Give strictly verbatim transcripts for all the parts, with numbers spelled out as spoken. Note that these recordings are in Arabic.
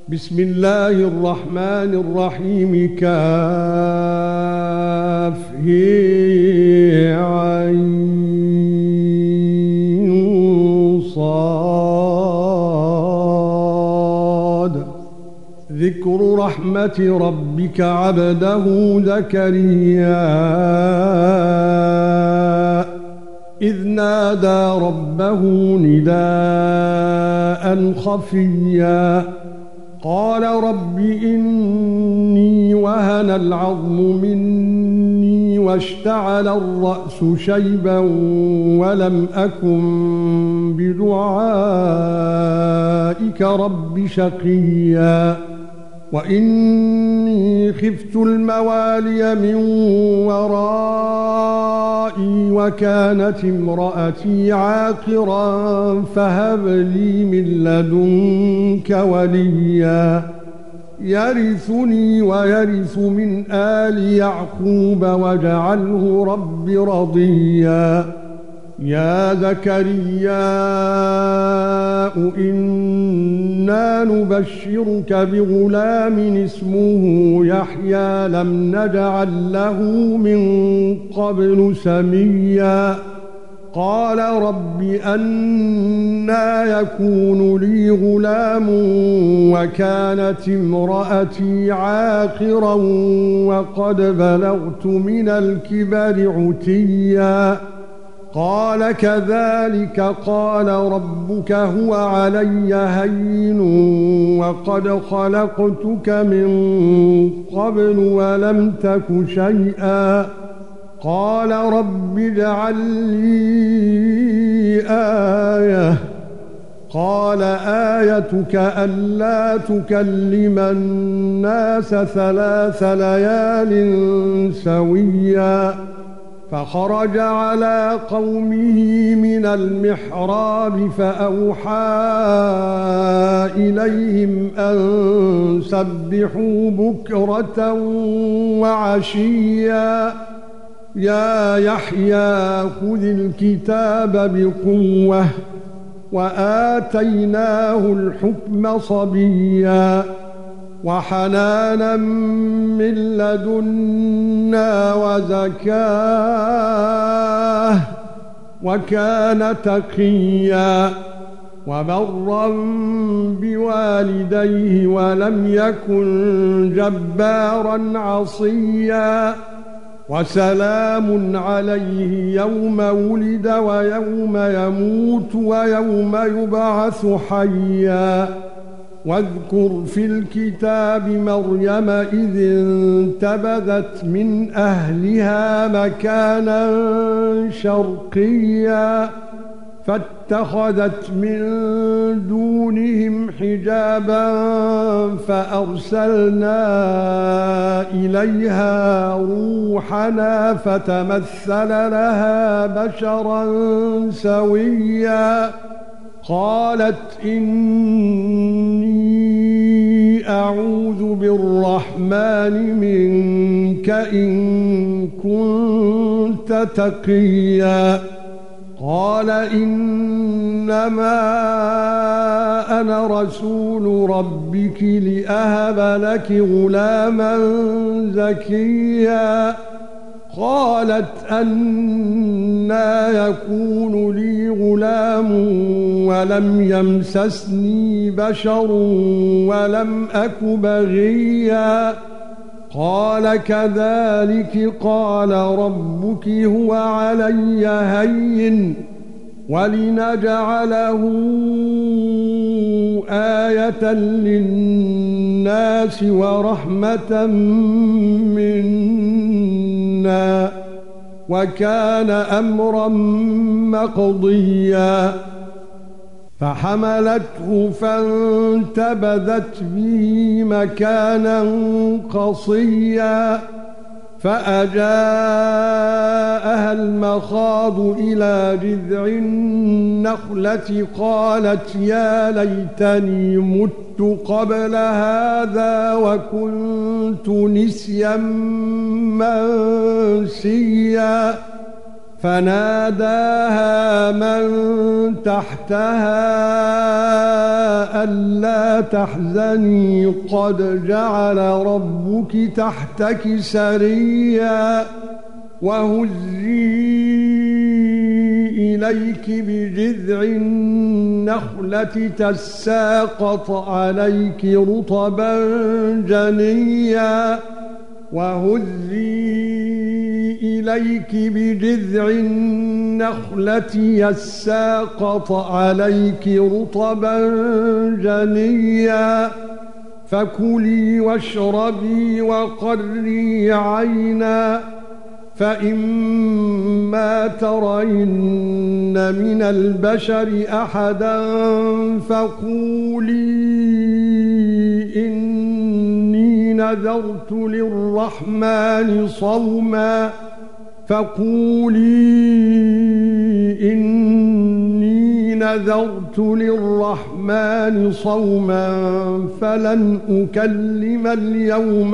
بسم الله الرحمن الرحيم. كاف هي عين صاد. ذكر رحمة ربك عبده زكريا إذ نادى ربه نداء خفيا قال رب إني وهن العظم مني واشتعل الرأس شيبا ولم أكن بدعائك رب شقيا وإني خفت الموالي من ورائي وكانت امرأتي عاقرا فهب لي من لدنك وليا يرثني ويرث من آل يعقوب واجعله رب رضيا. يا زكريا إنا نبشرك بغلام اسمه يحيى لم نجعل له من قبل سميا قال رب أنى يكون لي غلام وكانت امرأتي عاقرا وقد بلغت من الكبر عتيا قال كذلك قال ربك هو علي هين وقد خلقتك من قبل ولم تك شيئا قال رب اجعل لي آية قال آيتك ألا تكلم الناس ثلاث ليال سويا فخرج على قومه من المحراب فأوحى إليهم أن سبحوا بكرة وعشيا يا يحيى خذ الكتاب بقوة وآتيناه الحكم صبيا وحنانا من لدنا وزكاه وكان تقيا وبرا بوالديه ولم يكن جبارا عصيا وسلام عليه يوم ولد ويوم يموت ويوم يبعث حيا واذكر في الكتاب مريم إذ انتبذت من أهلها مكانا شرقيا فاتخذت من دونهم حجابا فأرسلنا إليها روحنا فتمثل لها بشرا سويا قالت إني أعوذ بالرحمن منك إن كنت تقيا قال إنما أنا رسول ربك لأهب لك غلاما زكيا قالت أنى يكون لي غلام ولم يمسسني بشر ولم أك بغيا قال كذلك قال ربك هو علي هين ولنجعله آية للناس ورحمة منا وكان أمرا مقضيا فحملته فانتبذت به مكانا قصيا فأجاءها المخاض إلى جذع النخلة قالت يا ليتني مت قبل هذا وكنت نسيا منسيا فناداها من تحتها ألا تحزني قد جعل ربك تحتك سريا وهزي إليك بجذع النخلة تساقط عليك رطبا جنيا وهزي إليك بجذع النخلة يساقط عليك رطبا جنيا فكلي واشربي وقري عينا فإما ترين من البشر أحدا فقولي إني نذرت للرحمن صوما فقولي إني نذرت للرحمن صوما فلن أكلم اليوم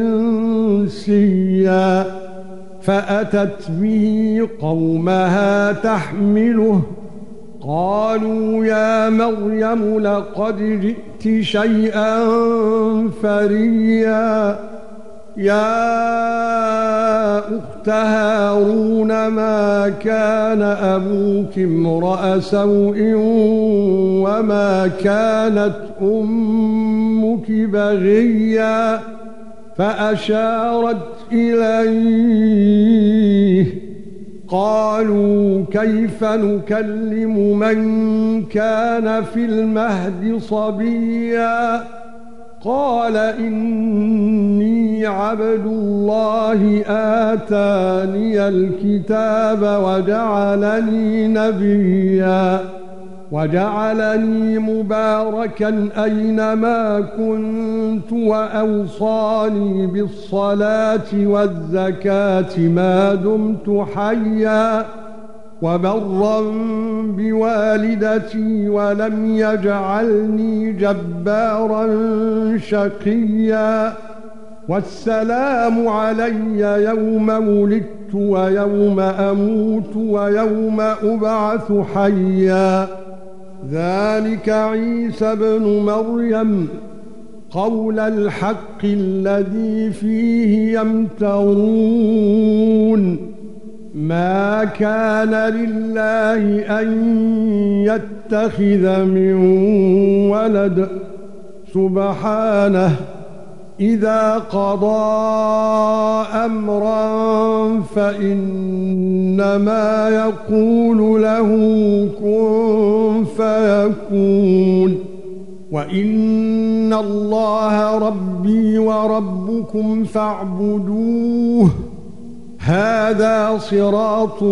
إنسيا فأتت به قومها تحمله قالوا يا مريم لقد جئت شيئا فريا يا أخت هارون ما كان أبوك امرأ سوء وما كانت أمك بغيا فأشارت إليه قالوا كيف نكلم من كان في المهد صبيا قال إني عبد الله آتاني الكتاب وجعلني نبيا وجعلني مباركا أينما كنت وأوصاني بالصلاة والزكاة ما دمت حيا وبرا بوالدتي ولم يجعلني جبارا شقيا والسلام علي يوم ولدت ويوم أموت ويوم أبعث حيا ذلك عيسى ابن مريم قول الحق الذي فيه يمترون ما كان لله أن يتخذ من ولد سبحانه إذا قضى أمرا فإنما يقول له كن فيكون وإن الله ربي وربكم فاعبدوه هذا صراط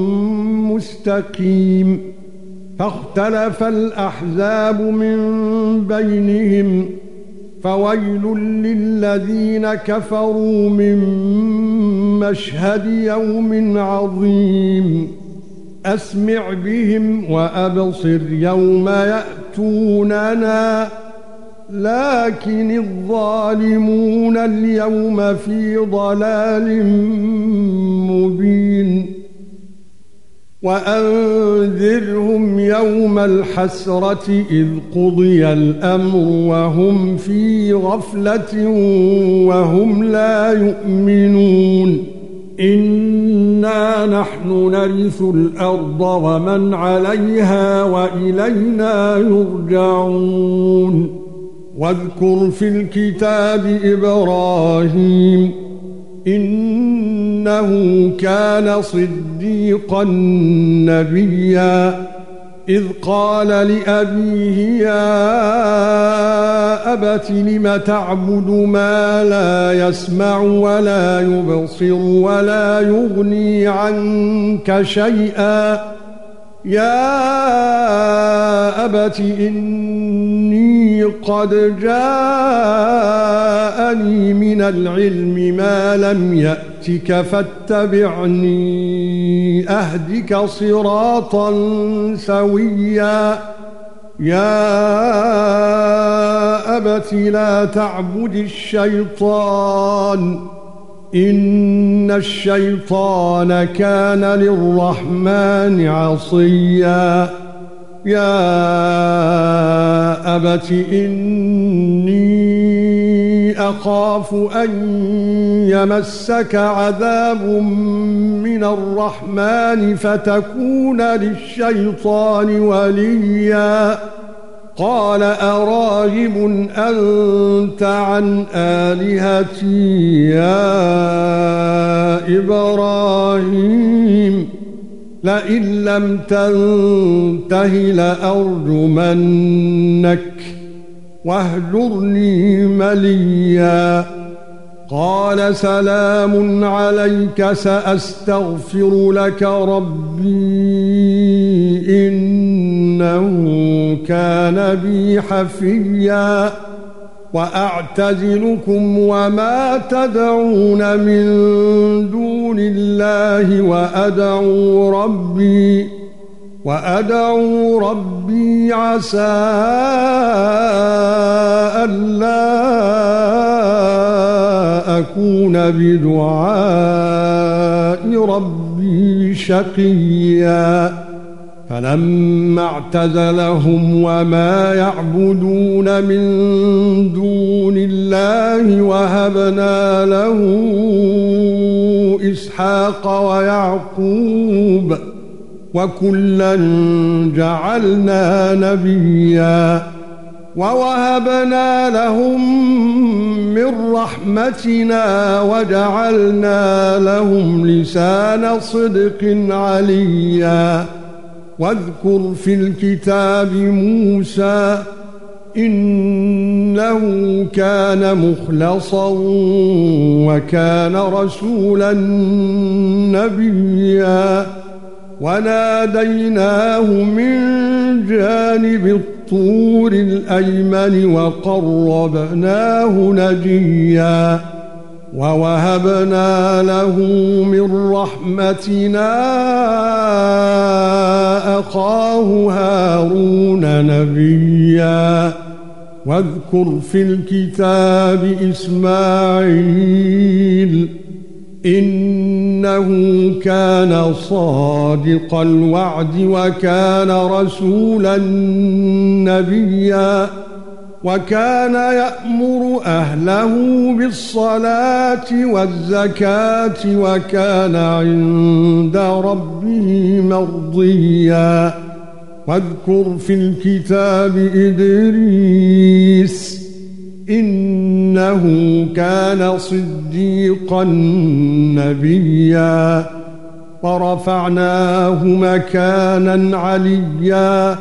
مستقيم فاختلف الأحزاب من بينهم فويل للذين كفروا من مشهد يوم عظيم أسمع بهم وأبصر يوم يأتوننا لكن الظالمون اليوم في ضلال مبين وأنذرهم يوم الحسرة إذ قضي الأمر وهم في غفلة وهم لا يؤمنون إنا نحن نرث الأرض ومن عليها وإلينا يرجعون واذكر في الكتاب إبراهيم إنه كان صديقا نبيا إذ قال لأبيه يا أبت لم تعبد ما لا يسمع ولا يبصر ولا يغني عنك شيئا يا أبت إني قد جاءني من العلم ما لم يأتك فاتبعني أهدك صراطا سويا يا أبت لا تعبد الشيطان إن الشيطان كان للرحمن عصيا يا أبت إني أخاف أن يمسك عذاب من الرحمن فتكون للشيطان وليا قال أراغب أنت عن آلهتي يا إبراهيم لئن لم تنته لأرجمنك واهجرني مليا قال سلام عليك سأستغفر لك ربي إنه كان بي حفيا وأعتزلكم وما تدعون من دون الله وأدعو ربي وأدعو ربي عسى ألا أكون بدعاء ربي شقيا فلما اعتزلهم وما يعبدون من دون الله وهبنا له إسحاق ويعقوب وكلا جعلنا نبيا ووهبنا لهم من رحمتنا وجعلنا لهم لسان صدق عليا واذكر في الكتاب موسى إنه كان مخلصا وكان رسولا نبيا وناديناه من جانب الطور الأيمن وقربناه نجيا ووهبنا له من رحمتنا أخاه هارون نبيا واذكر في الكتاب إسماعيل إنه كان صادق الوعد وكان رسولا نبيا وكان يأمر أهله بالصلاة والزكاة وكان عند ربه مرضيا واذكر في الكتاب إدريس إنه كان صديقا نبيا ورفعناه مكانا عليا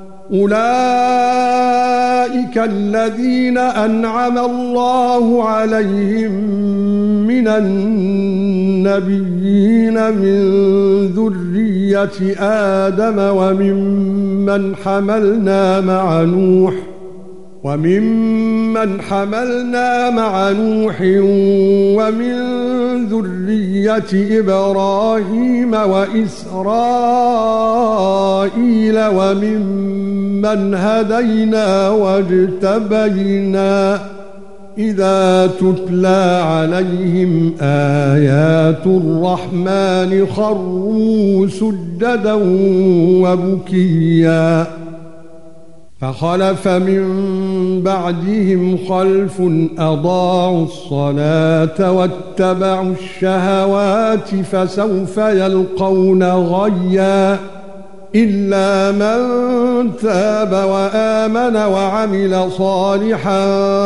أولئك الذين أنعم الله عليهم من النبيين من ذرية آدم وممن حملنا مع نوح وممن حملنا مع نوح ومن ذرية إبراهيم وإسرائيل وممن هدينا واجتبينا إذا تتلى عليهم آيات الرحمن خروا سجدا وبكيا فخلف من بعدهم خلف أضاعوا الصلاة واتبعوا الشهوات فسوف يلقون غيا إلا من تاب وآمن وعمل صالحا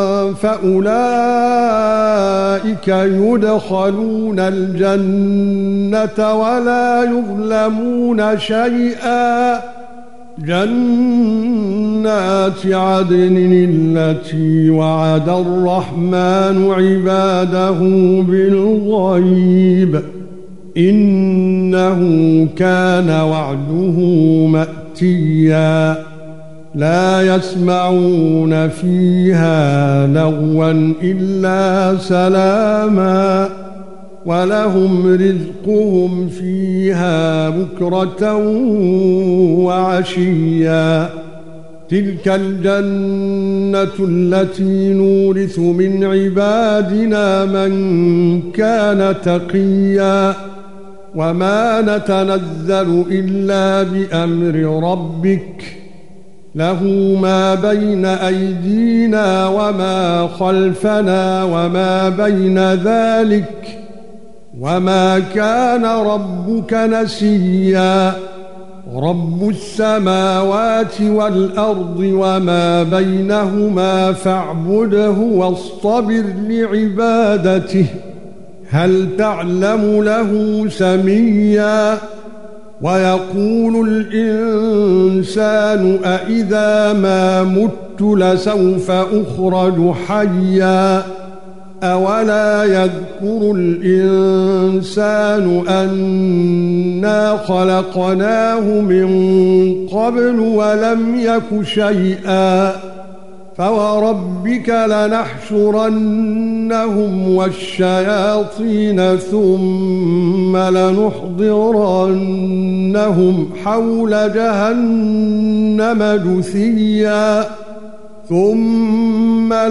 فأولئك يدخلون الجنة ولا يظلمون شيئا جنات عدن التي وعد الرحمن عباده بالغيب إنه كان وعده مأتيا لا يسمعون فيها لغوا إلا سلاما ولهم رزقهم فيها بكرة وعشيا تلك الجنة التي نورث من عبادنا من كان تقيا وما نتنزل إلا بأمر ربك له ما بين أيدينا وما خلفنا وما بين ذلك وما كان ربك نسيا رب السماوات والأرض وما بينهما فاعبده واصطبر لعبادته هل تعلم له سميا ويقول الإنسان أإذا ما مت لسوف أخرج حيا أولا يذكر الإنسان أنا خلقناه من قبل ولم يك شيئا فوربك لنحشرنهم والشياطين ثم لنحضرنهم حول جهنم جثيا ثم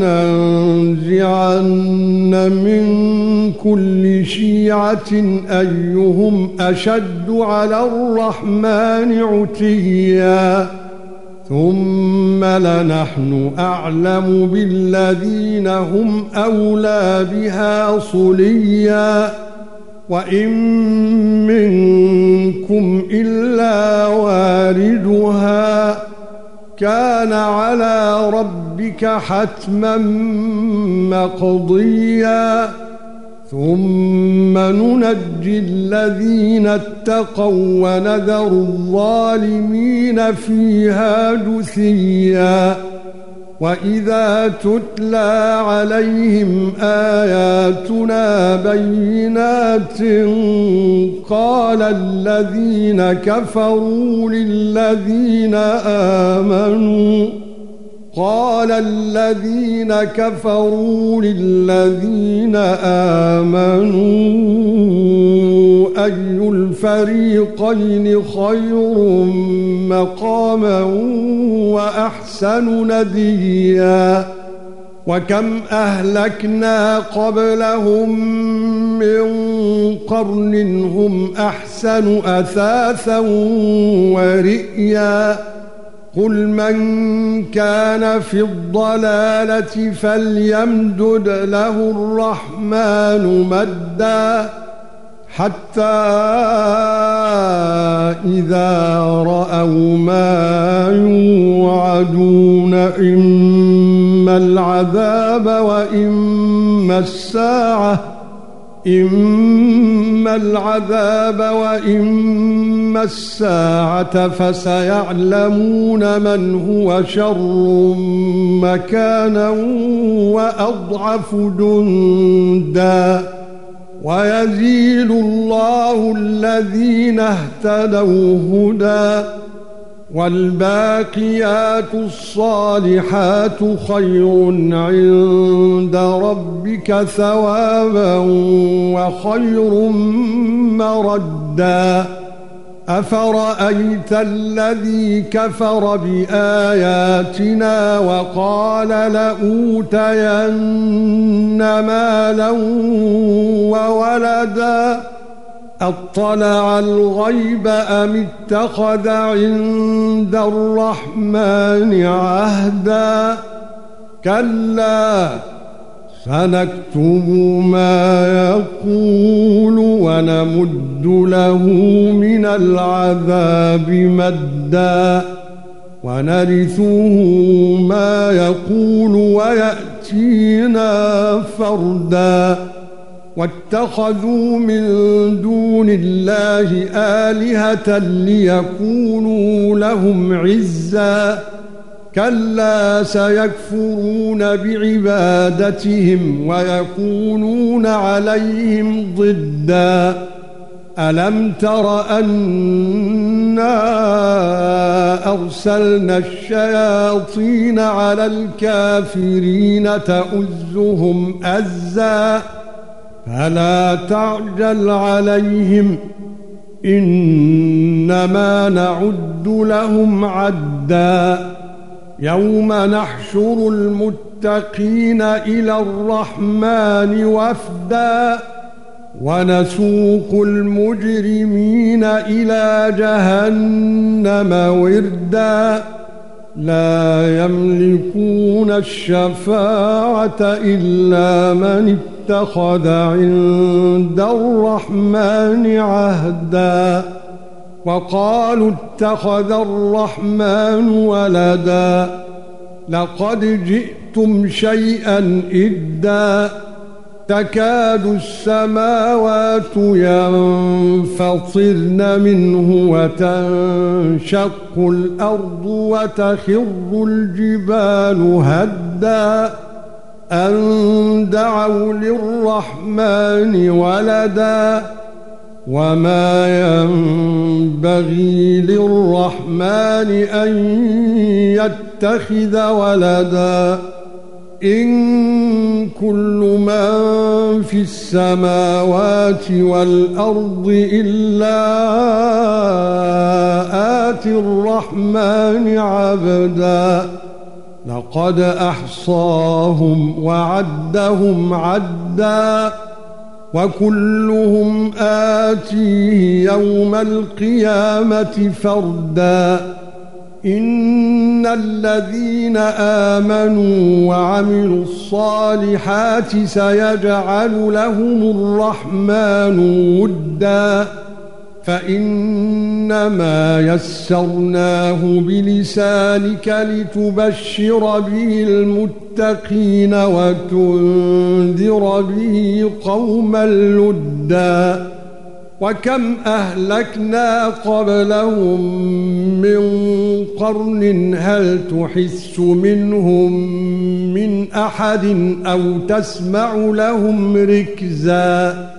لننزعن من كل شيعة أيهم أشد على الرحمن عتيا ثم لنحن أعلم بالذين هم أولى بها صليا وإن منكم إلا واردها كان على ربك حتما مقضيا ثم ننجي الذين اتقوا ونذر الظالمين فيها جثيا وإذا تتلى عليهم آياتنا بينات قال الذين كفروا للذين آمنوا قال الذين كفروا للذين آمنوا أي الفريقين خير مقاما وأحسن نديا وكم أهلكنا قبلهم من قرن هم أحسن أثاثا ورئيا قل من كان في الضلالة فليمدد له الرحمن مدا حتى إذا رأوا ما يوعدون إما العذاب وإما الساعة إما العذاب وإما الساعة فسيعلمون من هو شر مكانا وأضعف جندا ويزيد الله الذين اهتدوا هدى والباقيات الصالحات خير عند ربك ثوابا وخير مردا أفرأيت الذي كفر بآياتنا وقال لأوتين مالا وولدا أطلع الغيب أم اتخذ عند الرحمن عهدا كلا سنكتب ما يقول ونمد له من العذاب مدا ونرثه ما يقول ويأتينا فردا واتخذوا من دون الله آلهة ليكونوا لهم عزا كلا سيكفرون بعبادتهم ويكونون عليهم ضدا ألم تر أنا أرسلنا الشياطين على الكافرين تؤزهم أزا فلا تعجل عليهم إنما نعد لهم عدا يوم نحشر المتقين إلى الرحمن وفدا ونسوق المجرمين إلى جهنم وردا لا يملكون الشفاعة إلا من اتخذ عند الرحمن عهدا وقالوا اتخذ الرحمن ولدا لقد جئتم شيئا إدا تكاد السماوات ينفطرن منه وتنشق الأرض وتخر الجبال هدا أن دعوا للرحمن ولدا وما ينبغي للرحمن أن يتخذ ولدا إن كل من في السماوات والأرض إلا آتي الرحمن عبدا لقد أحصاهم وعدهم عدا وكلهم آتيه يوم القيامة فردا إن الذين آمنوا وعملوا الصالحات سيجعل لهم الرحمن ودا فإنما يسرناه بلسانك لتبشر به المتقين وتنذر به قوما لدا وكم أهلكنا قبلهم من قرن هل تحس منهم من أحد أو تسمع لهم ركزا